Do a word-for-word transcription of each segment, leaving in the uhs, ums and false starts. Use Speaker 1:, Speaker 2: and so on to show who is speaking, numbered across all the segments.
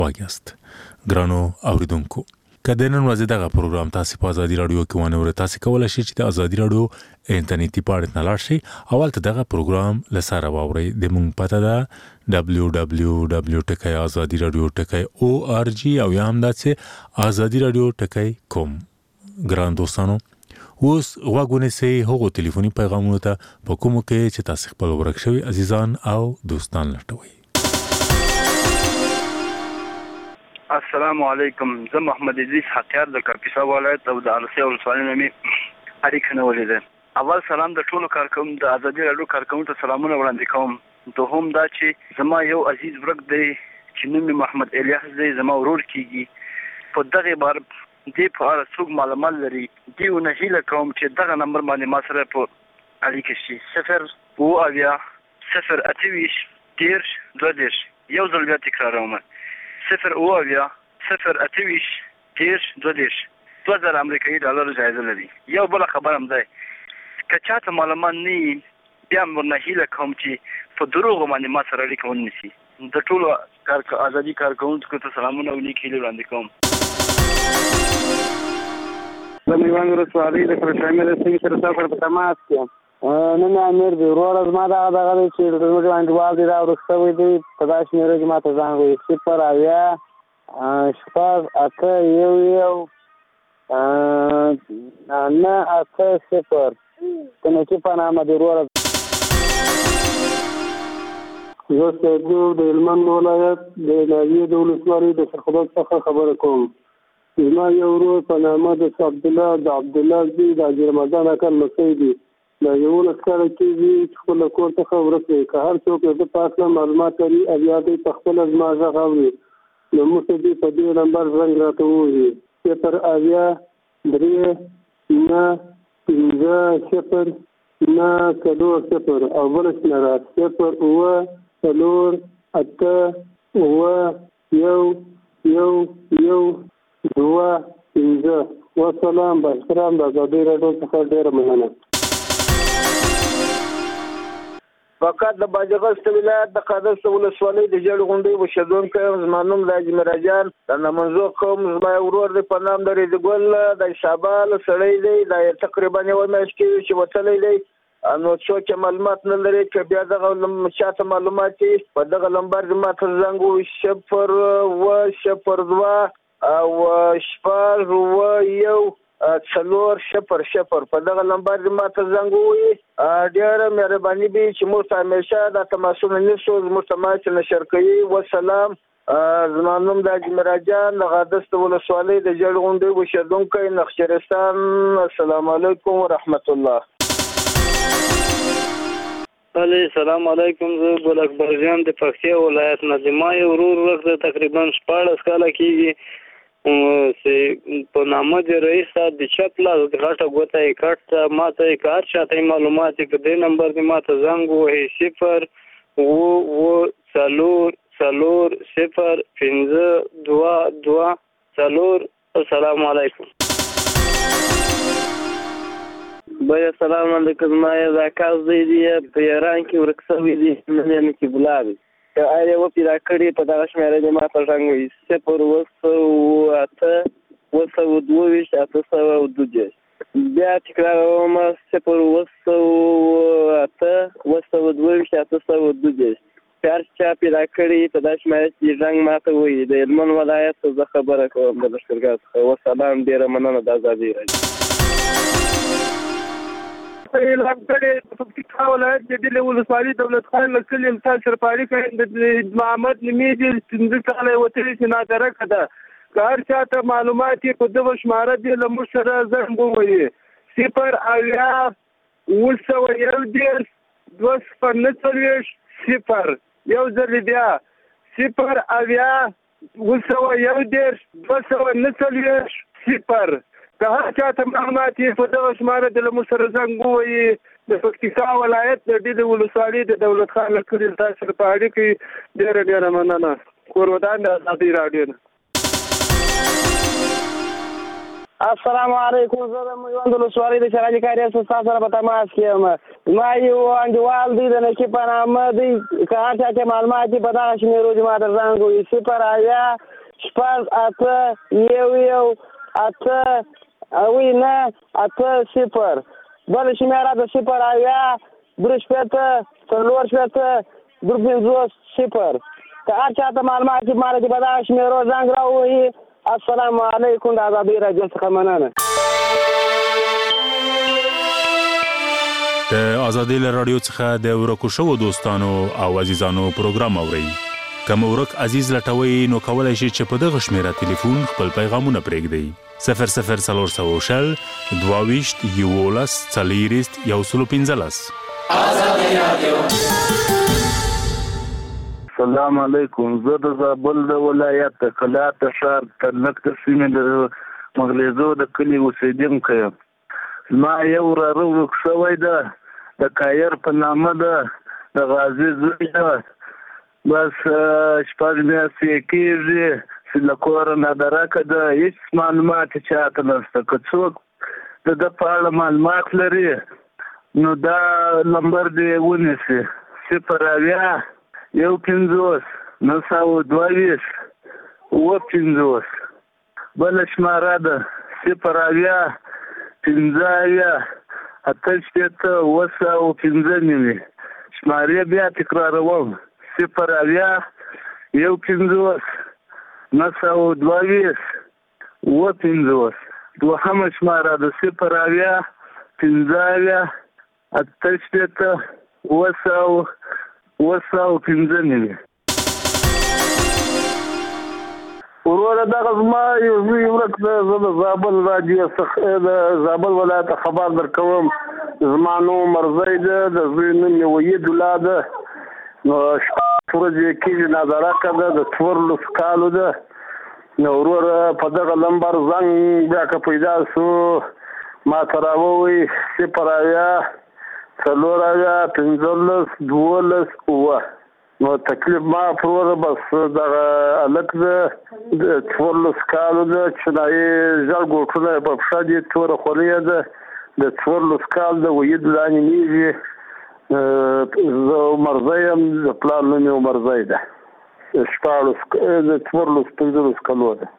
Speaker 1: واګیاست. ګرانو اوریدونکو، کله نن ورځ دغه پروګرام تاسو په ازادي رادیو کې ونه ورته تاسو کولای شئ چې د ازادي رادیو انټرنیټي پاڼه نه لاړ شئ او ولته دغه پروګرام لساره واورئ. د مونږ پته ده دبليو دبليو دبليو ټکی ازادي رادیو ټکی او ار جی او یا هم داسې ازادي رادیو ټکی کوم. ګران دوستانو، اوس غوږونه سي هغو ټلیفوني پیغامونو ته په کومو کې چې تاسو خپل ورک شوي عزیزان او دوستان لټوي.
Speaker 2: السلام علیکم، زه محمد عزیز حقیار د کاپیسا ولایت او د ارسي ولسوالۍ نه مې اړیکه نیولې ده. اول سلام د ټولو کارکوونکو د ازادي رادیو کارکوونکو ته سلامونه وړاندې کوم. دوهم دا چې زما یو عزیز ورک دی چې نوم محمد الیاس دی، زما ورور کیږي. په دغه بار دې په اړه څوک معلومات لري دیو نه هیله کوم چې دغه نمبر باندې ما سره په اړیکه شي. صفر اوه اویا صفر اته ویشت دېرش دوه دېرش. یو ځل بیا تکراروم، صفر اوه اویا صفر اته ویشت دېرش دوه دېرش. دوه زره امریکایي ډالر جایزه لري. یو بل خبر هم دی، که چاته معلومات نه وي بیا هم ورنه هیله کوم چې په دروغو باندې ما سره اړیکه ونیسي. د ټولو کار ازادي کارکوونکو ته سلامونه او نیک هیلې وړاندې کوم.
Speaker 3: د میوند ولسوالۍ د کرشامي د سیمې سره سفر په تماس کې نن امیر دی وروره زما دغه دغه دی چې د زموږ انډیوال دی را ورک شوی دی. په دا شمېره کې ما ته زنګ وویل صفر اویا شپږ اته یو یو نه اته صفر. د نقیب په نامه دی وروره. زه سیدو د هلمند ولایت د ناویې د ولسوالۍ د سرخدات څخه خبره کوم. زما یو ورور په نامه د عبدالله د عبدالله زوی د حاجي رمضان اکا لمسی دی. دا یولس کاله کېږي چې خپله کور څخه ورک دی. که هر څوک د ده په هکله معلومات لري او یا دی په خپله زما غږ اوري نو موږ ته دې په دې نمبر زنګ راته ووهي صفر اویا درې نه پنځه صفر نه څلور صفر او بله شمېره صفر اوه څلور اته اوه یو یو یو دوه پنځه. وسلام، با احترام، د ازادۍ راډیو څخه ډېره مننه.
Speaker 4: فقط د باجغست ولایت د قادس ولسوالۍ د جړ غونډۍ اوسېدونکی یم. زما نوم د حاجي میراجان د نمنځو قوم. زما یو ورور دی په نام د ریزګل د شابال سړی دی. دا تقریبا یوه میاشت کېږي چې وتلی دی. نو څوک یې معلومات نه لري که بیا دغه چاته معلومات یې په دغه لمبر دې ما ته زنګ ووهي صفر اوه صفر دوه او شپږ اوه یو څلور صفر صفر. په دغه لمبر دې ما ته زنګ ووهي. ډېره مهرباني به وي چې موږ ته همیشه دا تماسونه نیسو، زموږ ته ماسې نشر کوي. وسلام. زما نوم د حاجي میراجان د قادس د ولسوالۍ د جړ غونډۍ اوسېدونکی نخچرستان. السلام علیکم ورحمت الله.
Speaker 2: بله، سلام علیکم. زه ګل اکبر جان د پکتیا ولایت نه د ما یو ورور ورک دی تقریبا شپاړس کاله کېږي چې په نامه د رئیس صاحب د چپ لاس غټه ګوته یې کټ ما ته یې که هر چاته یې معلومات یې که دې نمبر دې ما ته زنګ ووهي صفر اوه اوه څلور څلور صفر پنځه دوه دوه څلور. السلام علیکم.
Speaker 4: بیا سلام علیکم. ما یې دا کاز دی دی په ایران کې ورک شوی دی. نن یې نقیب الله دی. که اړ یې وپیدا کړې په دغه شمېره دې ما ته زنګ ووهي صفر اوه سوه اته اوه سوه دوه ویشت اته سوه دوه دېرش. بیا تکراروم صفر اوه سوه اته اوه سوه دوه ویشت اته سوه دوه دېرش. که هر چا پیدا کړي په دا شمېره چې زنګ ما ته ووهي د هلمند ولایت زه خبره کوم د لښکرګاه څخه. وسلام، ډېره مننه د ازادۍ راډیو.
Speaker 3: اعلان کړی په پکتیکا ولایت د ډیلې ولسوالۍ دولت خان له کلي مثال سره په اړیکه د محمد نومېږي پنځه کاله یې وتلي چې نادرکه ده. که هر چاته معلومات یې په دغه شماره دې له موږ سره زنګ ووهي صفر اویا اوه سوه یو دېرش دوه صفر نه څلوېښت صفر. یو ځل بیا صفر اویا اوه سوه یو دېرش دوه سوه نه څلوېښت صفر. که هر چاته معلومات یې په دغه شماره د له موږ سره زنګ ووهي د پکتیکا ولایت د ډیلې ولسوالۍ د دولت خان له کلي تاسو سره په اړیکه ډېره ډېره مننه. کورودان د ازادۍ راډیو نه.
Speaker 5: السلام علیکم. زه د میوند ولسوالۍ د شراجي کاري اساس سره په تماس کې یم. ما یو انډیوال دی د نکی په نامه دی که هر چا کې معلومات دي په دغه شمېرو چې ما ته زنګ ووایي صفر اویا شپږ اته یو یو اته اوی نه اته صفر. بله شمېره د صفر اویا درې شپېته څلور شپېته درې پنځوس صفر. که هر چا ته معلومات دي ما ته په دغه شمېرو زنګ راووهي. السلام علیکم. د ازادۍ راډیو څخه مننه.
Speaker 1: د ازادۍ له راډیو څخه د ورکو شوو دوستانو او عزیزانو پروګرام اورئ. که مو ورک عزیز لټوئ نو کولی شئ چې په دغه شمېره تلیفون خپل پیغامونه پرېږدئ. صفر صفر څلور سوه شل دوه ویشت یولس څلېرویشت یو سل پنځلس.
Speaker 6: ازادۍ راډیو.
Speaker 4: السلام علیکم. زه د زابل د ولایت د کلات ښار ترنک د سیمې د مغلیزو د کلي اوسېدونکی یم. زما یو وراره ورک شوی ده د کایر په نامه ده د غازي زوی ده. بس شپږ میاشتې کېږي چې له کوره نادرکه ده. هېڅ معلومات یې چاته نشته. که څوک د ده په اړه معلومات لري نو دا نمبر دې ونیسي صفر اویا یو پنځوس نهه سوه دوه ویشت اووه پنځوس. بله شماره ده صفر اویا پنځه اویا اته شپېته اووه سوه پنځه نوي. شمارې بیا تکراروم صفر اویا یو پنځوس نهه سوه دوه ویشت اووه پنځوس. دوهمه شماره ده صفر اویا پنځه اویا اته شپېته اووه سوه اووه سوه پنځه نوي. وروره دغه زما یو زوی ورک ده. زه د زابل راډیو څخه د زابل ولایت خبر درکوم. زما نوم مرزی ده. د زوی نوم مې وحید الله ده. نو شپږ ورځې کېږي نادرکه ده د څوارلسو کالو ده. نو وروره په دغه لمبر زنګ بیا که پیدا شو ما ته راووایي صفر اویا څلور اویا پنځلس دولس اووه. نو تکلیف ما وروره بس دغه هلک ده د څوارلسو کالو ده. چینایي ژړ ګوټونه یې په پښه دي توره خولۍ یې ده. د څوارلسو کال ده. وحید الله نومېږي. زه مرزی یم. د پلار نوم یې عمرزی ده. شپاړلس د څوارلسو پنځلسو کالو ده.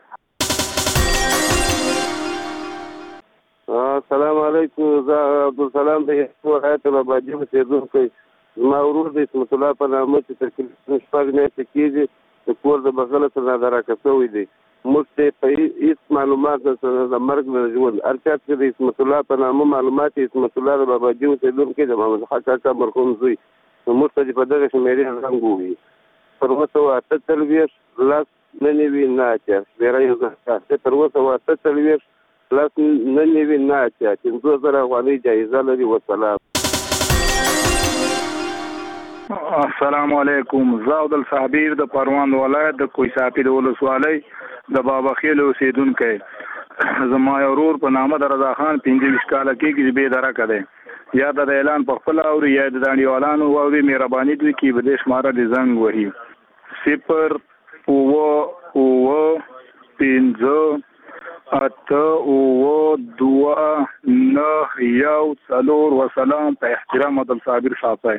Speaker 7: السلام علیکم. زه عبدالسلام د ولایت آبادي اوسېدونکی. زما ورور د اسمت الله په نامه چې تقریبا شپږ میاشتې کېږي د کور د بغله څخه نادرکه شوی دی. موږ ته په هېڅ معلومات نشته د مرګ د ژوند. هر چا چې د اسمت الله په نامه معلومات اسمت الله د آبادي اوسېدونکی د محمد حق کاکا مرحوم زوی. نو موږ ته په دغه شمېرې زنګ ووایي پر اووه سوه اته څلوېښت لس نه نوي نه اتیا. شمېره یې پر اووه سوه اته څلوېښت لس نه نوي نه اتیا. پنځوس زره افغانۍ جایزه لري. وسلام.
Speaker 8: السلام علیکم. زه عبدالصابر د پروان ولایت د کوه صافي د ولسوالۍ د بابا خیل اوسېدونکی. زما یو ورور په نامه د رضا خان پنځه ویشت کاله کېږي چې بې درکه دی. یا د اعلان په خپله اوري یا د انډیوالانو واوري. مهرباني دوی کې به دې شماره د زنګ وهي صفر اووه اووه پنځه اته اووه دوه نهه یو څلور. وسلام. په احترام عبدالصابر صاحب.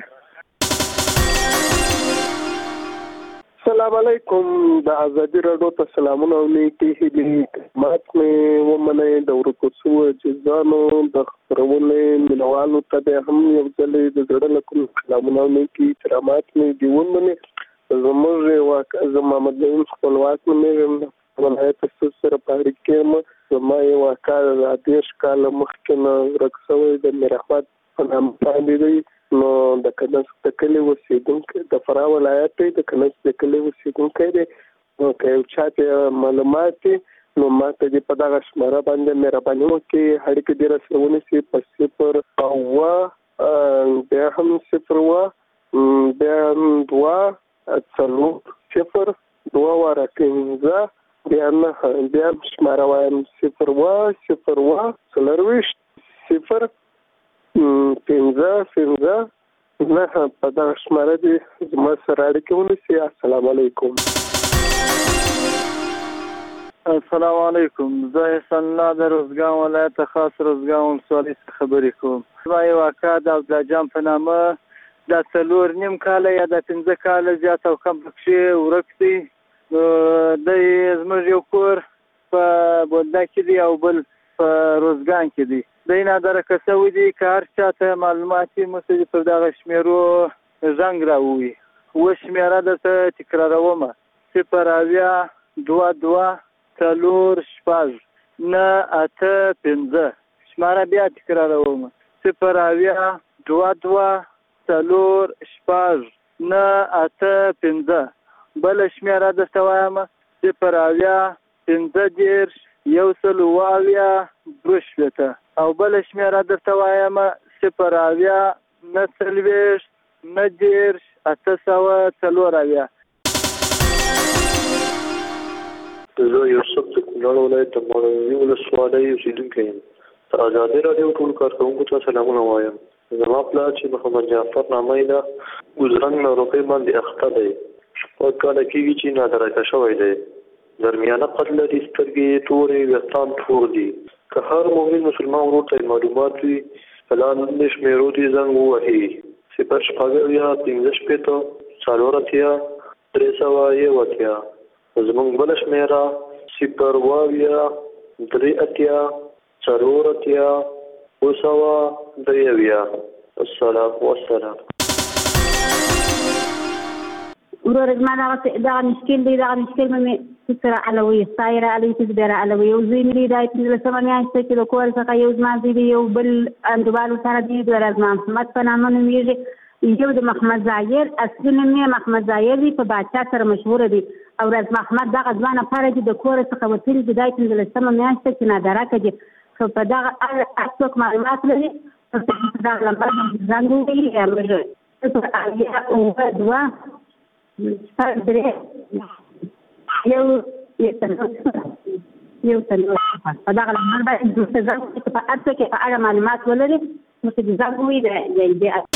Speaker 3: السلام علیکم. د ازادي راډیو ته سلامونه او نیکې هیلې. مات مې ومنئ د ورکو شوو عزیزانو د خپرونې مینوالو ته بیا هم یو ځلې د زړه له کومې سلامونه او نیکې احترامات مې دې ومنئ. زموږ زه محمد نعیم خپلواک نومېږم. ولایت سره په اړیکه کې یم. زما یو اکا د دېرش کاله مخکې نه ورک شوی د میر احمد په نامه باندې دی. نو د کنس د کلي اوسېدونکی د فراه ولایت دی. د کنس د کلي اوسېدونکی دی. نو که یو چا ته معلومات دي نو ما ته دې په دغه شماره باندې مهرباني وکړي اړیکې دې راسره ونیسي په صفر اوه بیا هم صفر اوه بیا هم دوه څلور صفر دوه واره پنځه بیا نهه بیا هم شماره وایم صفر اوه صفر اوه څلرویشت صفر پنځه پنځه نهه په دغه شماره دې زما سره اړیکې ونیسي. السلام علیکم.
Speaker 9: السلام علیکم. زه احسان الله د روزګان ولایت خاص روزګان ولسوالۍ څخه خبرې کوم. زما یو اکا د عبدالجان په نامه دا څلور نیم کاله یا د پنځه کاله زیات او کم پکې ورک دی. دی زموږ یو کور په بولده کې دی او بل په روزګان کې دی. دی نادرکه شوی دی که هر چا ته معلومات وي موږ پر دغه شمېرو زنګ راووي. اوه شمېره درته تکرارومه: صفر اویا دوه دوه څلور شپږ نه اته پنځه. شماره بیا تکرارومه: صفر اویا دوه دوه څلور شپږ نه اته پنځه. بله شمېره درته وایم: صفر اویا پنځه دېرش یو سل اوه اویا دوه شپېته. او بله شمېره درته وایم: صفر اویا نه څلوېښت نه دېرش اته سوه څلور اویا.
Speaker 10: زه یوسف د کونړ ولایت د ماڼوګي ولسوالۍ اوسېدونکی یم. د ازادي راډیو ټولو کارکوونکو ته سلامونه وایم. زما پلار چې محمد جعفر نامه یې ده ګوزرنګ ناروغۍ باندې اخته دی. شپږ کاله کېږي چې نادرکه شوی دی. درمیانه قد لري، سترګې یې تورې، ویښتان تور دي. که هر مؤمن مسلمان ورور ته معلومات وي په لاندې شمېرو دې زنګ ووهي: صفر شپږ اویا پنځه شپېته څلور اتیا درې سوه یو اتیا. زمونږ بله شمېره صفر اوه اویا درې اتیا څلور اتیا اوه سوه درې اویا. السلام والسلام.
Speaker 11: ورور زما دغه مشکل دی، دغه مشکل مې فکر علوي سایره علوي تدبیر علوي. یو زوی مې دی دا پنځلسمه میاشت چې د کور څخه یو زما زوی دی، یو بل انډیوالو سره دی، دوه زما محمد په نامه نومېږي. یو د محمد ظاهر اصلي نوم یې محمد ظاهر دی، په باچا سره مشهوره دی. او رز محمد دغه ځوان لپاره چې د کور څخه وتلي دي دا پنځلسمه میاشت چې نادرکه دي. خو په دغه هر څوک معلومات لري په دغه نمبر باندې زنګ ووهي یا موږ صفر اویا اوه دوه شپږ درې یو یو څلور په دغه نمبر باندې ورته زنګ ووهي. په هر څه کې په اړه معلومات ولري نو چې زنګ ووهي د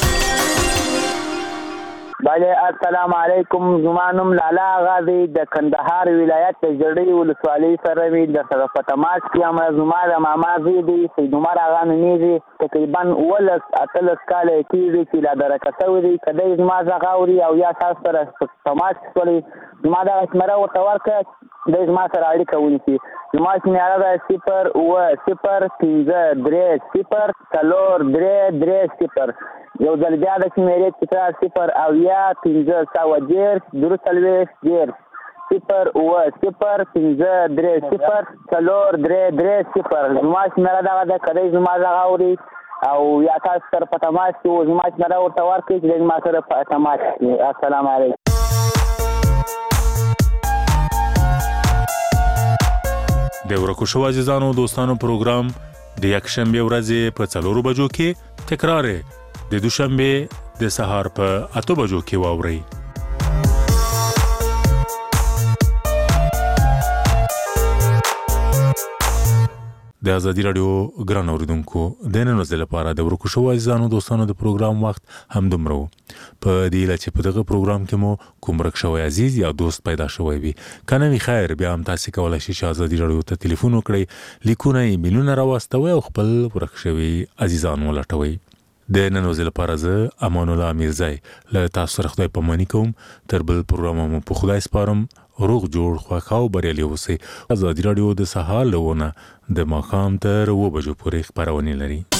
Speaker 5: بله. السلام علیکم. زما نوم لالا آغا دی، د کندهار ولایت د جړۍ ولسوالۍ سره مې د سره په تماس کې یم. زما د ماما زوی دی سید عمر آغا نومېږي. تقریبا اوولس اتلس کاله یې کېږي چې نادرکه شوی دی. که دی زما غږ اوري او یا تاسو سره په تماس کې شولئ زما دغه شمېره ورته ورکړه، دی زما سره اړیکه ونیسي. زما شمېره ده صفر اوه صفر پنځه درې صفر څلور درې درې صفر. یو ځل بیا د شمېرې تکرار: صفر اویا پنځه سوه دېرش درې څلوېښت دېرش. صفر اوه صفر پنځه درې صفر څلور درې درې صفر. زما شمېره دغه ده. که دی زما غږ اوري او یا تاسو سره په تماس کې و زما شمېره ورته ورکړئ چې دی زما سره په تماس کې. السلام علیکم.
Speaker 1: د ورکو شو عزیزانو دوستانو پروګرام د یکشنبه ورځې په څلورو بجو کې تکرار د دوشنبه د سهار په اته بجو کې واوري. د ازادي رادیو ګران اوریدونکو د نن ورځې لپاره د ورکو شو عزیزانو دوستانو د پروګرام وخت هم دومره په دې لاره چې په دغه پروګرام کې مو کوم ورک شوی عزیز یا دوست پیدا شوی وي کنه وی خیر بیا هم تاسو کولای شئ چې ازادي رادیو ته ټلیفون وکړئ، لیکونه ایمیلونه راوستوي او خپل ورک شوی عزیزان ولټوي. د نن ورځې لپاره زه امان الله میرزای له تاسو سره خدای پاماني کوم. تر بل پروګرام مو په خدای سپارم. روغ جوړ خوښ او بریالي اوسئ. ازادي رادیو د سهار لونه د ماښام تر اوه بجو پورې خبرونه لري.